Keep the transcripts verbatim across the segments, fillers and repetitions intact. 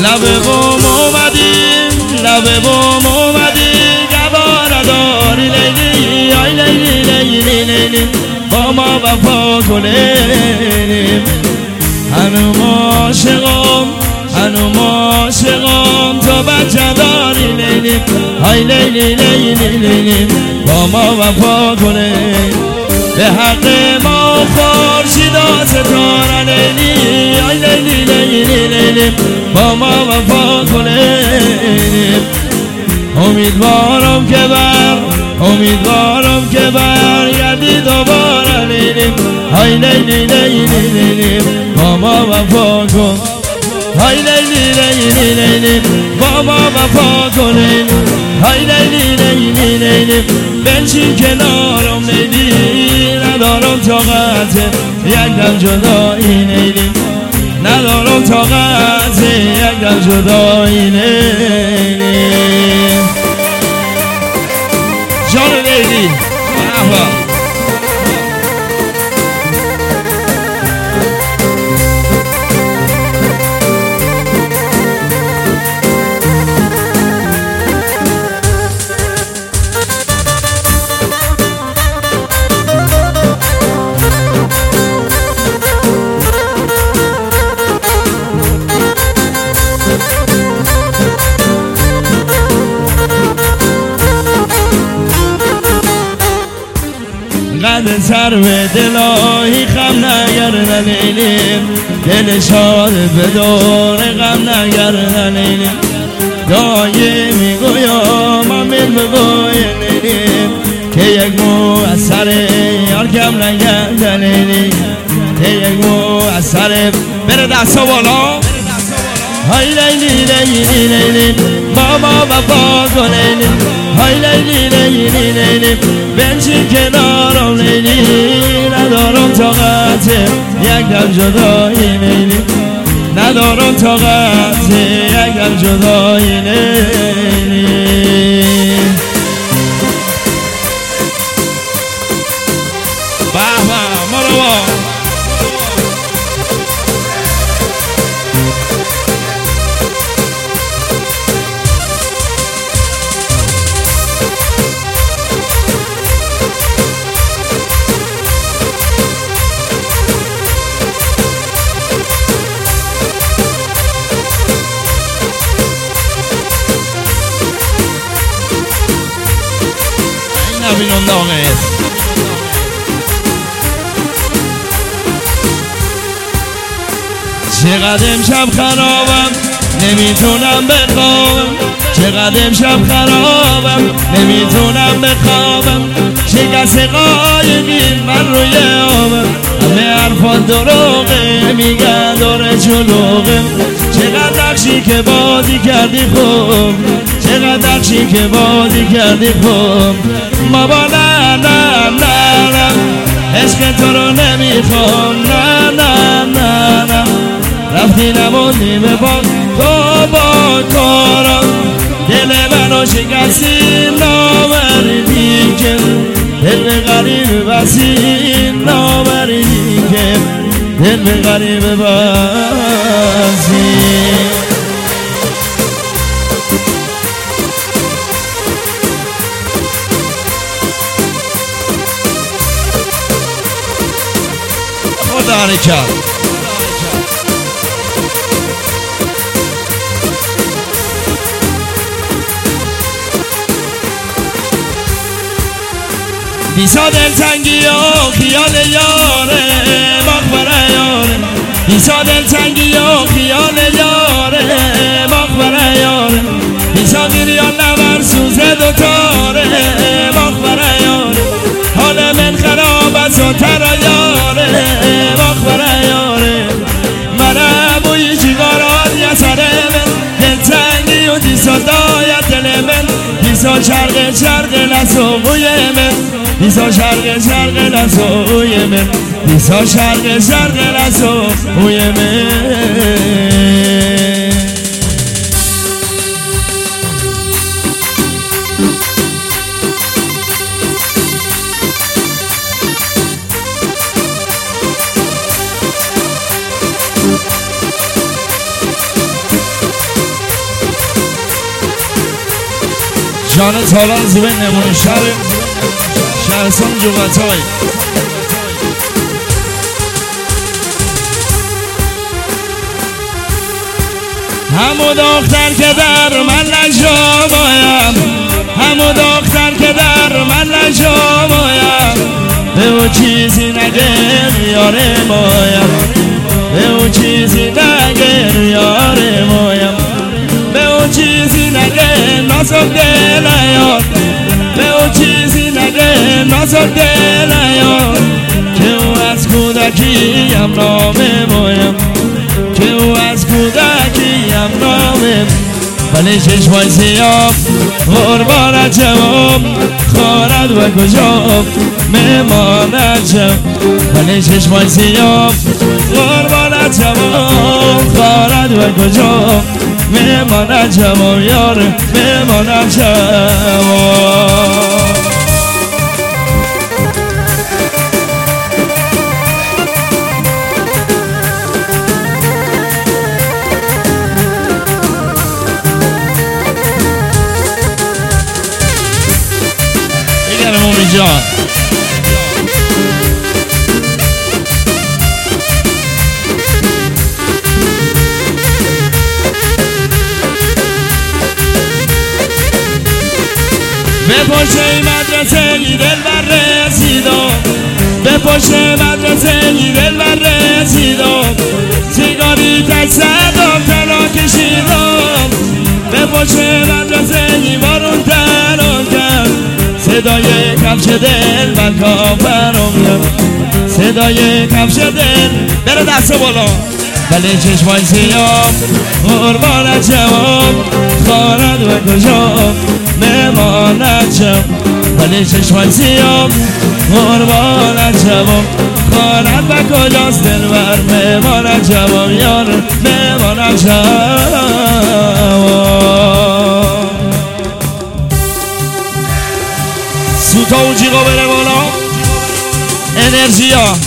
لبه بوم اومدی لبه بوم اومدی گوار داری لیلی آی لیلی لیلی لیلی با ما وفا کنیم هنوم عاشقم هنوم عاشقم تو بچه داری لیلی آی لیلی لیلی لیلی با ما وفا کنیم به حق ما خورشیدا ستاره لیلی آی لیلی لیلی لیلی با ما وفا کنیم امیدوارم که بر امیدوارم که برگردی دوباره لیلی آی لیلی لیلی لیلی با ما وفا کن آی لیلی لیلی لیلی با ما وفا کنین آی لیلی لیلی لیلی بنشین کنارم لیلی ندارم طاقت یک دم جدایی لیلی ندارم طاقت یک دم جدایی لیلی جان لیلی مرحبا قد سر به دلاهی خم نگرد لیلیم دل شاد به دور غم نگرد لیلیم دایی میگویم امین بگوی لیلیم که یک مو از سر یار کم نگرد لیلیم که یک مو از سر بره دستا بالا های لیلی لیلی لیلی با ما وفا کن لیلی های لیلی لیلی لیلی بنشین کنارم لیلی ندارم طاقت یک دم جدایی لیلی ندارم طاقت یک دم جدایی لیلی به به مرحبا نبینم داغت چقدر امشب خرابم نمیتونم بخوابم چقدر امشب خرابم نمیتونم بخوابم شکست قایقی من روی آبم همه حرفات دروغه میگن داره جلوغه چقدر نقشی که بازی کردی خوب چقدر نقشی که بازی کردی خوب بابا نه نه نه نه عشق تو رو نمیخوام نه نه نه نه رفتی نموندی به با تو با کارم دل منو شکستی نامردی که دل به غریب بسی نامردی که دل به غریب بسی خدا نکرد دیسا دلتنگی و خیال یاره مخبره یاره دیسا دلتنگی و خیال یاره مخبره یاره دیسا گریان نمر سوزه دوتاره مخبره یاره حال من خراب از و ترا یاره مخبره یاره منم بوی چیگاران یا سره من دلتنگی و دیسا داید دل من دیسا شرق شرق لسو بوی من دیسا شرق شرق لسوی من دیسا شرق شرق لسوی من جان تالان زبه نمونه شهر شهرستان جوغتای همو دختر که در من نجامایم همو دختر که در من نجامایم به او چیزی نگر یاره مایم به او چیزی نگر یاره مایم به او چیزی نگر نازم دل یار به او چیزی نگر نازم دل یار که او از کودکیم نامه مایم که او از کودکیم نامه ولی چشمای سیاه قربانت جواب خواند و کجا میماند شم ولی چشمای سیاه قربانت جواب خواند و کجا میماند جواب یار میماند جواب جان به پشت مدرسه ای دل بر رسیدم به پشت مدرسه ای دل بر رسیدم سیگاری تک زدم تنها کشیدم به پشت مدرسه ای بارون تنها کرد صدای کفش دل بر کافرم کرد صدای کفش دل بره دست بالا ولی چشمای سیاه قربانت جواب خواند و کجا میماند شم ولی چشمای سیاه قربانت جواب خواند و کجاست دلبر میماند جواب یار میماند جواب سوتا و جیغا بره بالا انرژی ها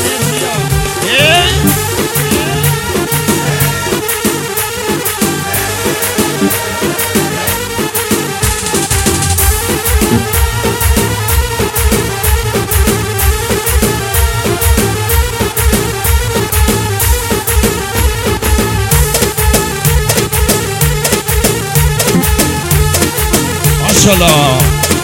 ماشالله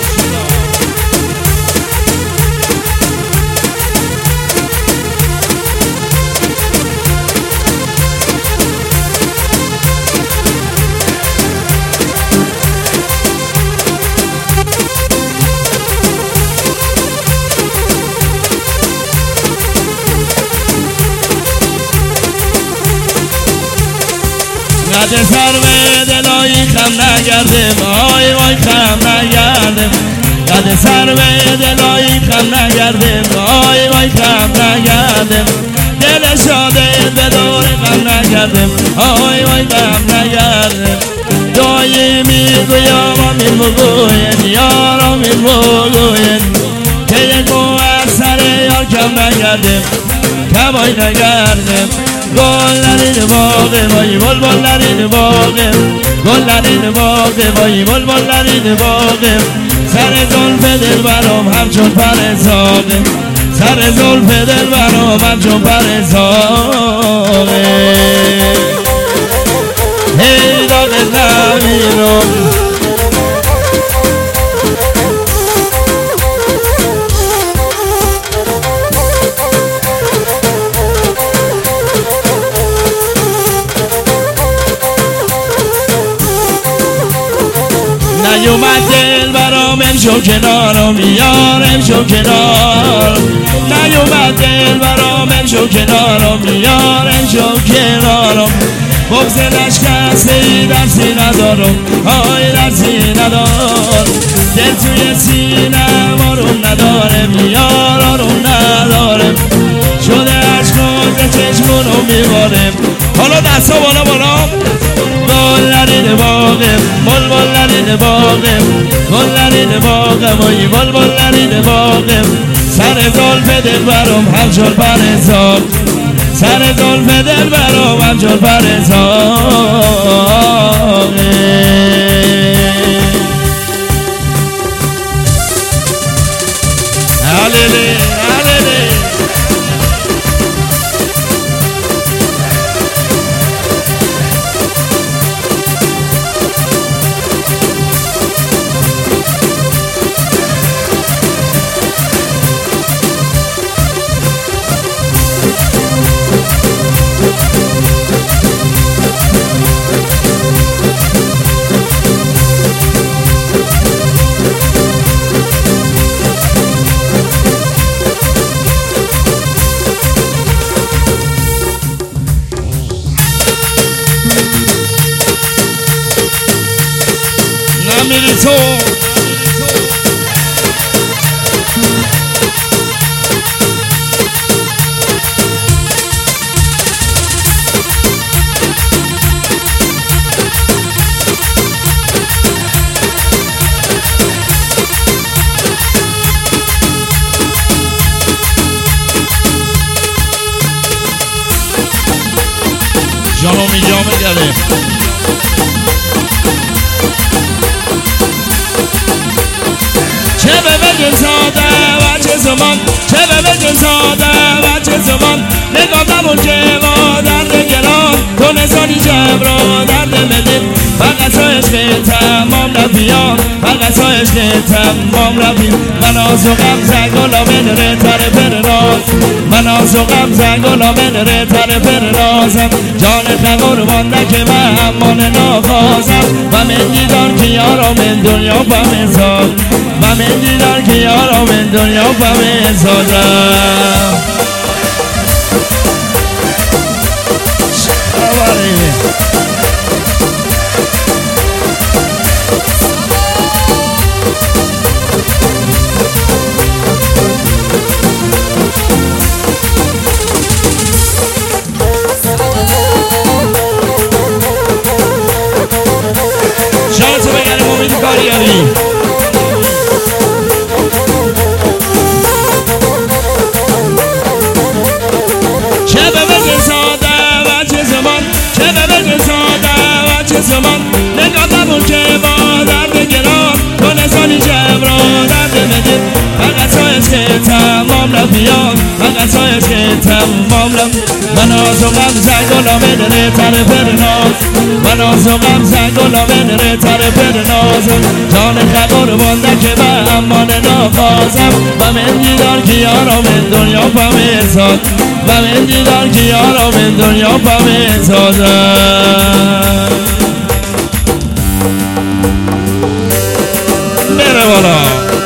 قد سر به دلایی خم نگردم آی وای خم نگردم قد سر به دلایی خم نگردم آی وای خم نگردم دل شاده به دور غم نگردم آی وای غم نگردم دایی میگویم آمین بگوین یار آمین بگوین که یک از سر یار کم نگردم کمای نگردم گل نرین باغه وای بل بل نرین باغه گل نرین باغه وای بل بل نرین باغه سر زلف دل برام همچون پر زاغه سر زلف دل برام همچون پر زاغه هی داغ نمیرم نیومد دل برام امشو کنارم یار امشو کنار نیومد دل برام امشو کنارم یار امشو کنارم بغض نشکسته ای درسی ندارم آی درسی ندارم دل توی سینم آروم ندارم یار آروم ندارم شده عشقات چشمونو میبارم حالا دستا بالا بالا گل نرین باغم بل بل نرین باغم گل نرین باغم وای بل بل نرین باغم سر زلف دل برام همچون پر زاغ سر زلف دل برام همچون پر زاغ نمیری تو جانو می جامه گره چه به بگن ساده و چه زمان چه به بگن ساده و چه زمان نگاه نمون که با درد گران تو نزانی جبرا درد مدید فقط تو عشق تمام رفیان فقط تو عشق تمام رفیان من آزو غمزه گلامن ره تر پر راز من آزو غمزه گلامن ره تر پر رازم جان قربان که من امان ناخوازم و من دیدار که یارم من دنیا بمزاد و من دیدار که یارم من دنیا بمزادم شانسو بگرم امید کاریابی چه به بگه ساده و چه زمان چه به بگه ساده و چه زمان نگاه نبون که با درد گران تو نزانی جبرا درد مدید فقط تو عشق تمام رفیان فقط تو عشق تمام رفیان من آزو غمزه گلامن ره تر پر ناز من آزو غمزه گلامن ره تر پر ناز جان قربان که من امان ناخوازم و من دیدار که یارم من دنیا بمزاد و من دیدار که یارم من دنیا بمزادم بره بالا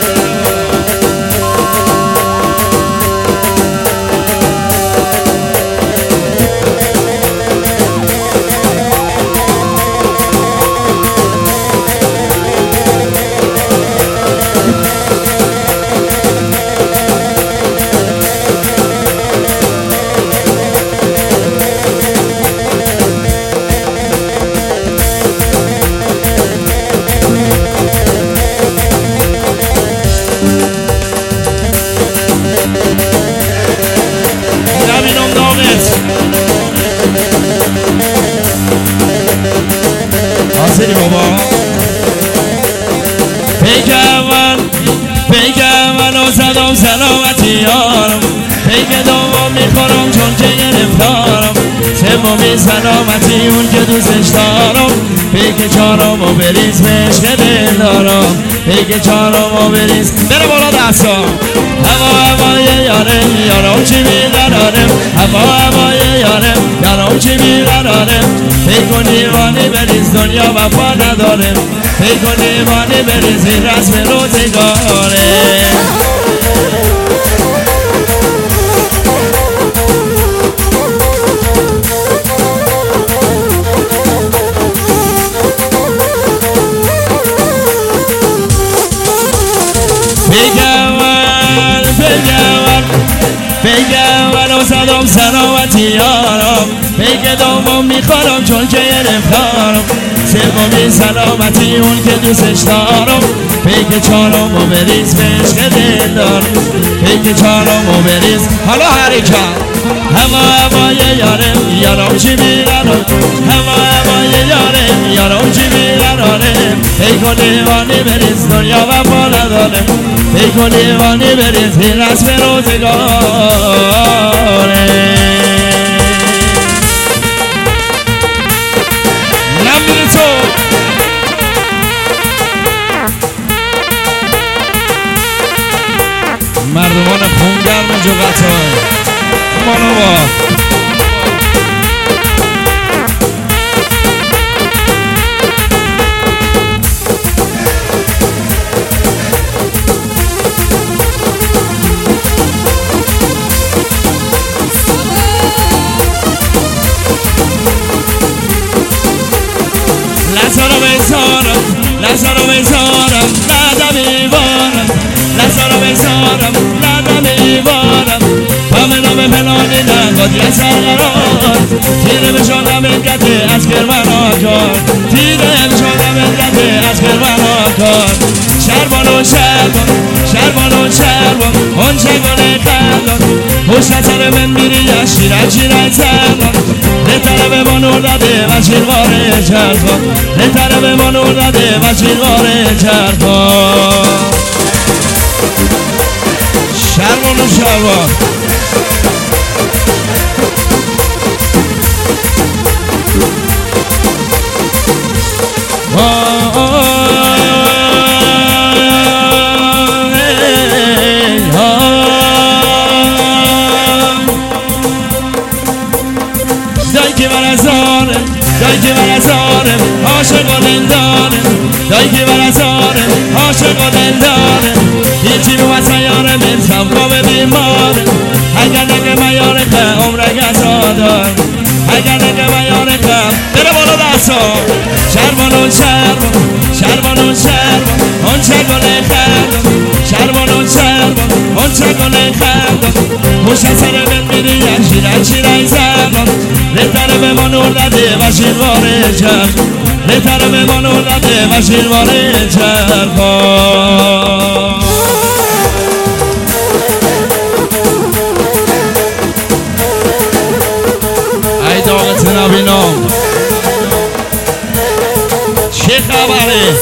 حاضری بابا پیک من پیک منو زدم سلامتی یارم پیک دوم میخورم چون که گرفتارم سومی سلامتی اون که دوستش دارم پیک چهارم و بریز به عشق دل دارم پیک چهارم و بریز بره بالا دستا هوا هوای یاره یارم چی بیقراره هوا هوای یاره یارم چی بیقراره پیک و دیوانی بریز دنیا وفا نداره پیک و دیوانی بریز این رسم روزگاره پیگوان پیگوان پیگوان و صدام سلامتی یارم پیگ دوم میخورم چون که گرفتارم سومی سلامتی اون که دوستش دارم پیگ چهارم و بریز به عشق دل دارم پیگ چهارم و بریز حالا حرکت هوا هوای یارم یارم چی بیقراره هوا هوای یارم یارم چی بیقراره پیگ و دیوانی بریز دنیا وفا نداره پیک و دیوانی بریز این رسم روزگاره نمیره تو مردمان خونگرم جغتای مانو با لسانو بزارم لحظه رو بذارم لحظه میبارم لحظه رو بذارم لحظه میبارم همه نام پنانی نگادی از سرقرار تیره به شاقم انگته از کرمن آکار تیره به شاقم انگته از کرمن آکار شربان و شربان شربان و شربان اون شگانه خندان خوش سر من میری یا شیرک شیرک زمان لطره به ما نور داده و شیرواره چرخان لطره به ما نور داده و شیرواره چرخان شربان و شربان دایی که من ازارم دایی که من ازارم عاشق و دلدارم دایی که من ازارم عاشق و دلدارم هیچی رو از سیاره میرسم قوم بیمارم اگر نگه من یارکم عمرک ازادارم اگر نگه من یارکم بره بالا دستا شربان و شربان شربان و شربان اون چگونه خردم شربان و شربان اون چگونه خردم خوش سر من میری یک شیرک شیرک زمان لطره به ما نور داده و شیرواره چرخ لطره به ما نور داده و شیرواره چرخ ای داغت نبینم چه خبره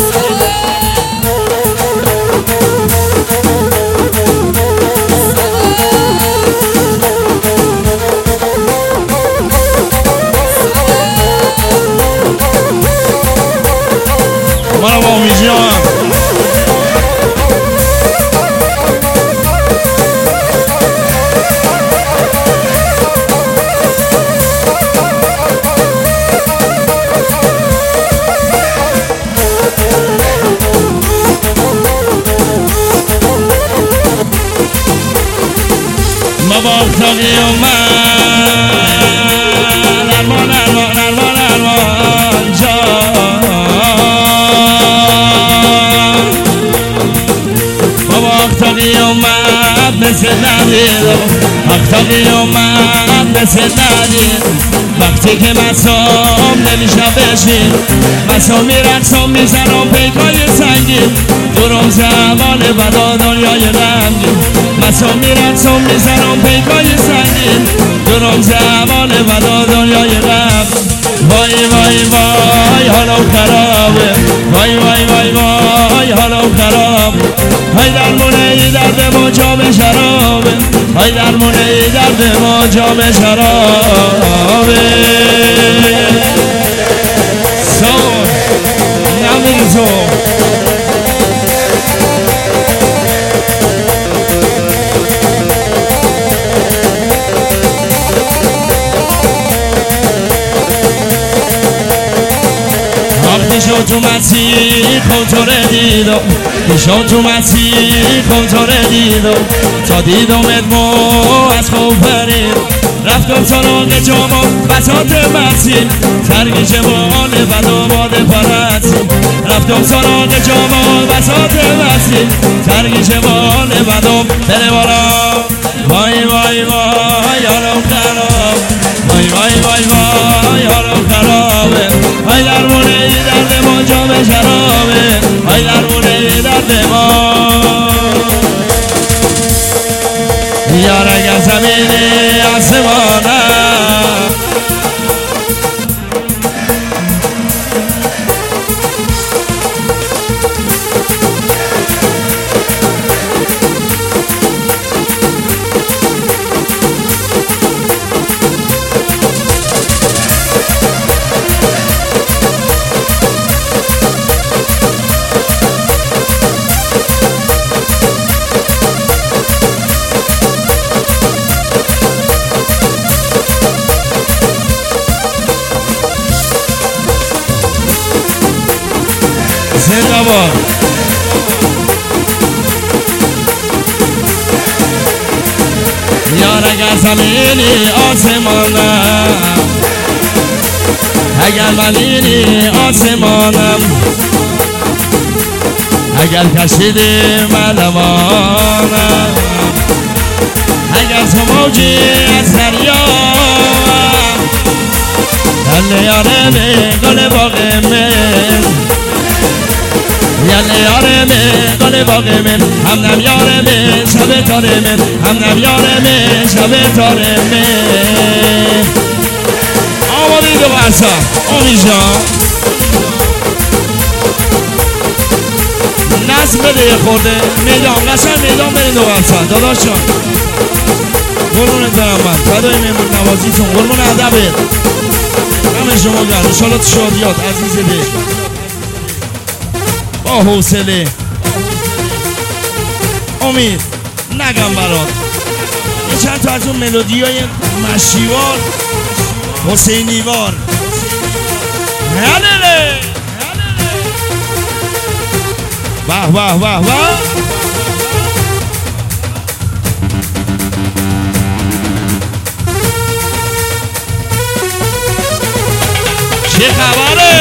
مرا با میجان مباختاقی اومد ارمان ارمان ارمان ارمان جان مباختاقی اومد مثل ندید اختاقی اومد مثل ندید وقتی که مسام نمیشم بشین مسام میرقصم میزنم پیکای سنگین دورم زمان بدا دنیای غمگین مسام میرقصم میزنم پیکای سنگین دورم زمان بدا دنیای غم وای وای وای حالم خرابه وای وای وای وای حالم خرابه های درمونه ای درد ما جام شرابه های درمونه ای درد ما جام شرابه سون نمیرزو دیشان تو مسیح خونتاره دیدم دیشان تو مسیح خونتاره دیدم تا دیدم ادمو از خوب فرید رفتم سراغ جاما بساط مسیح ترگی جوانه و داماد پرستیم رفتم سراغ جاما بساط مسیح ترگی جوانه و دام بره بالا وای وای وای حالم خراب وای وای وای وای حالم خرابه وای درمونه ای درد ما جام شرابه وای درمونه ای درد ما یارک از زمین آسمانه زنده باد یار اگر زمینی آسمانم اگر منینی آسمانم اگر کشیدیم علمانم اگر تو موجی از دریا یله یاره به گل باغ من یله یاره به گل باغ من همدم یاره به شب تاره من همدم یاره به شب تاره من آماده دو برسا امید جان نظم بده یه خورده میدان قشن میدان برین دو برسا داداش جان قربونت برم من فدای مهمون نوازیتون قربون ادبت همه شما گرد انشالله تو شادیات عزیز دل با حوصله امید نگم برات یه چند تا از اون ملودی های مشیوار حسینیوار هلله واه واه واه واه چه خبره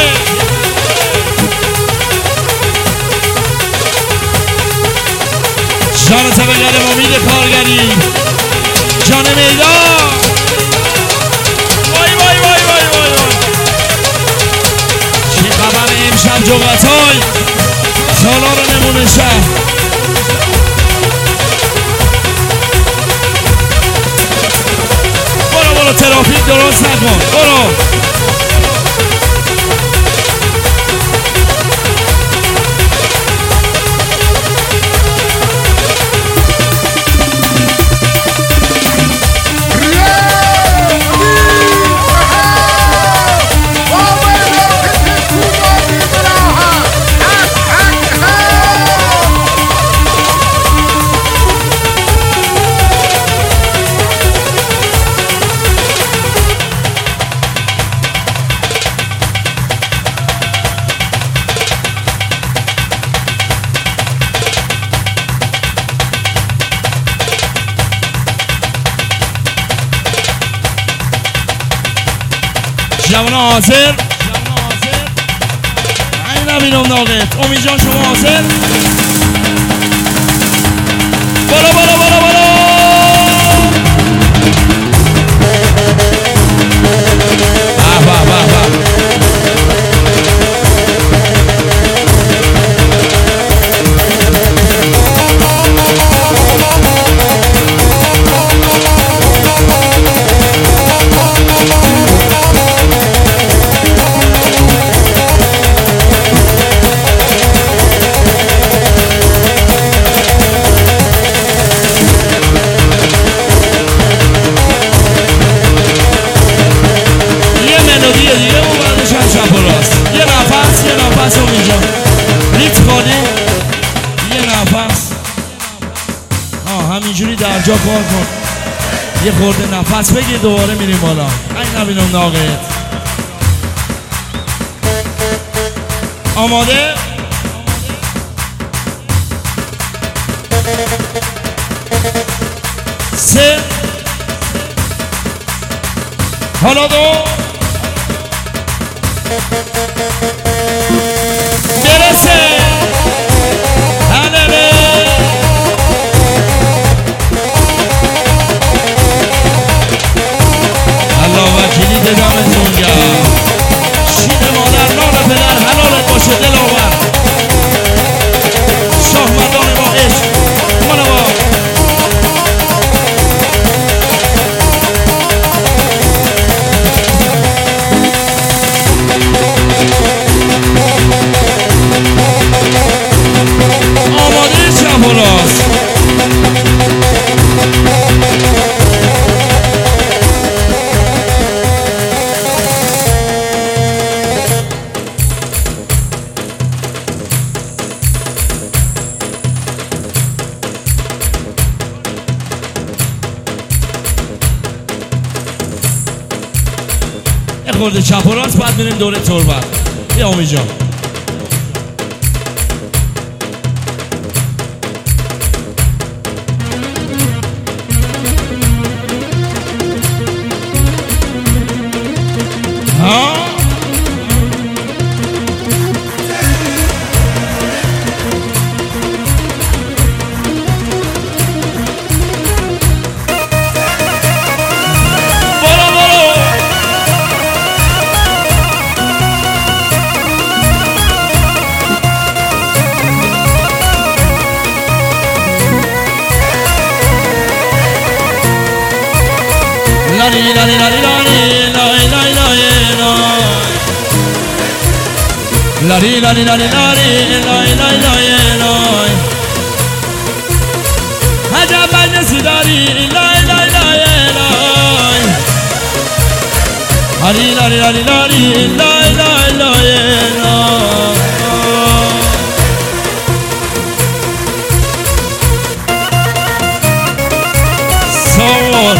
جان طبقه امید کارگری جان میدان وای وای وای وای وای وای چه خبره امشب جغتای سالار نمونه شهر برو برو ترافیک درست نکن برو جوان حاضر این نبینم ناقت امید جان شما حاضر بالا بالا بالا بالا به به به به همینجوری در جا کار کن یه خورده نفس بگیر دوباره میریم بالا این نبینم ناقت آماده؟ سه حالا دو برسه هنره وکیلی ددامتون گرم شیر مادر نان پدر حلالت باشه دلاور شاه مردان با عشق منوا آماده چپ و راست خورده چپ و راست بعد میریم دوره تربت بیا امید جان ها لاری لاری لاری لای لای لای لاری لاری لاری لاری لای لای لای لای عجب مجلسی داری لای لای لای لای لاری لاری لاری لاری لای لای لای لای سوار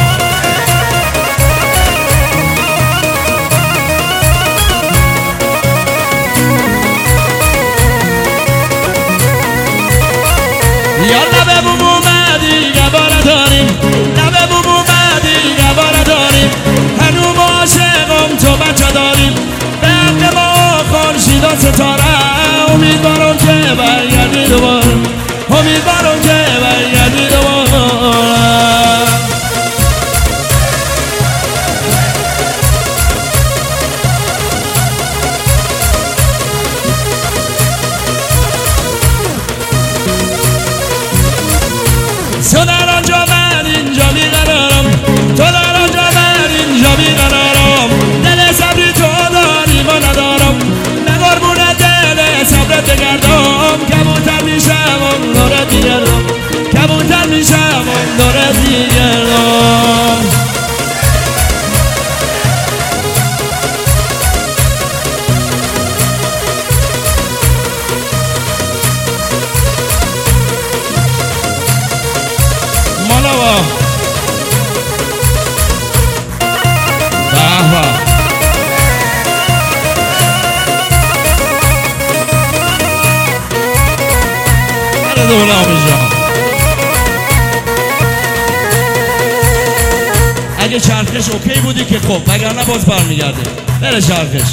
یا لبه بوم اومدی گواره داریم لبه بوم اومدی گواره داریم هنوز عاشقم تو بچه داریم به حق ما خورشیدا ستاره امیدوارم که برگردی دوباره امیدوارم که برگردی دوباره تو در آنجا من اینجا بیقرارم تو در آنجا من اینجا بیقرارم دل صبری تو داری ما ندارم به قربون دل صبرت بگردم کبوتر میشم اون دورت میگردم کبوتر میشم اون دورت میگردم مالاوا بابا هر دوله آمیجا اگه چرخش اوکی بودی که خب وگرنه باز برمیگرده بره چرخش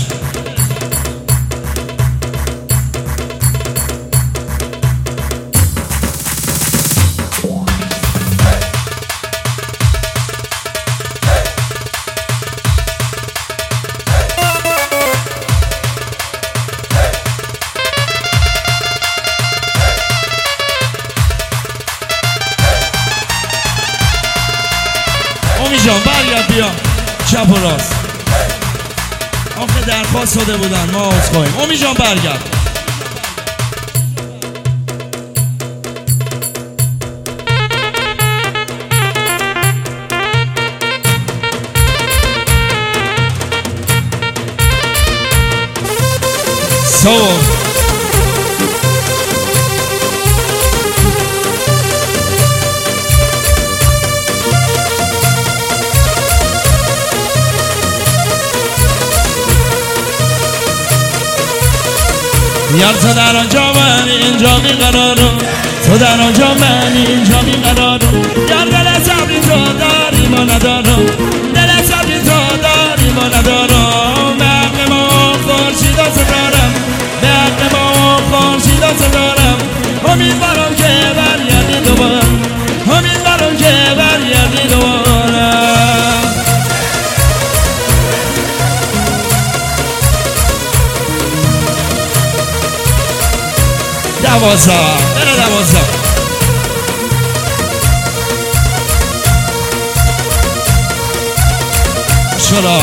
امی جان برگرد بیا چپ و راست آخه درخواست داده بودن ما عوض خواهیم امی جان برگرد سو یار تو در آنجا من اینجا بیقرارم تو در آنجا من اینجا بیقرارم یار دل صبری تو داری ما ندارم دل صبری تو داری ما ندارم به حق ما خورشیدا ستارم به حق ما خورشیدا ستارم امیدوارم که برگردی دوباره امیدوارم که برگردی دوباره دوازه بره دوازه چرا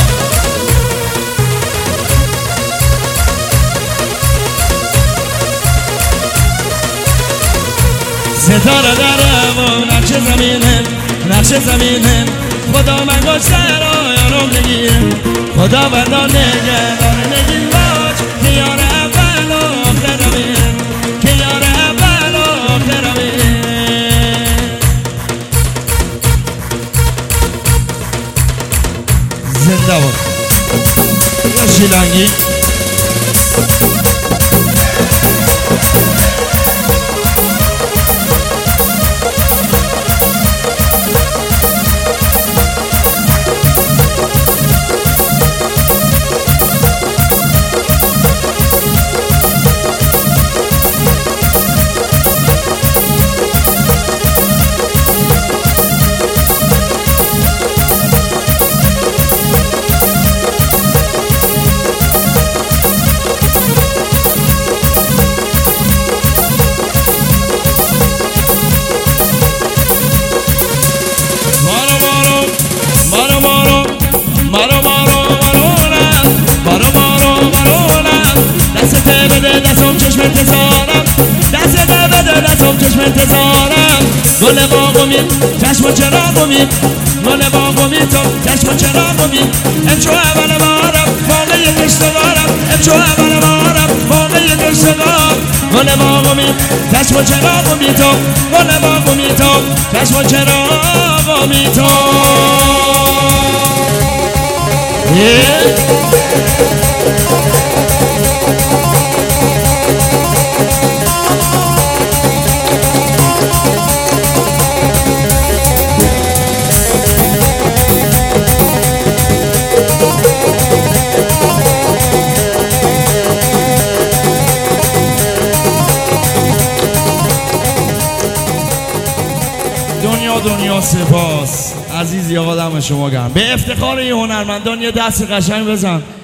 ستاره داره و نقش زمینه نقش زمینه خدا من گشته را یارم نگیره خدا بندار نگه داره نگیر باش که یار اول و آخرمه که یار اول و آخرمه زنده بود یا شیلنگی چشم انتظارم گل باغ امید چشم و چراغ امید گل باغ امید تو چشم و چراغ امید امشو اول بارم واقعی کشتگارم امشو اول بارم واقعی کشتگار گل باغ امید چشم و چراغ امید تو گل باغ امید تو چشم و چراغ امید تو دنیا دنیا سپاس عزیزی آقا دم شما گرم. به افتخار این هنرمندان یه دست قشنگ بزن.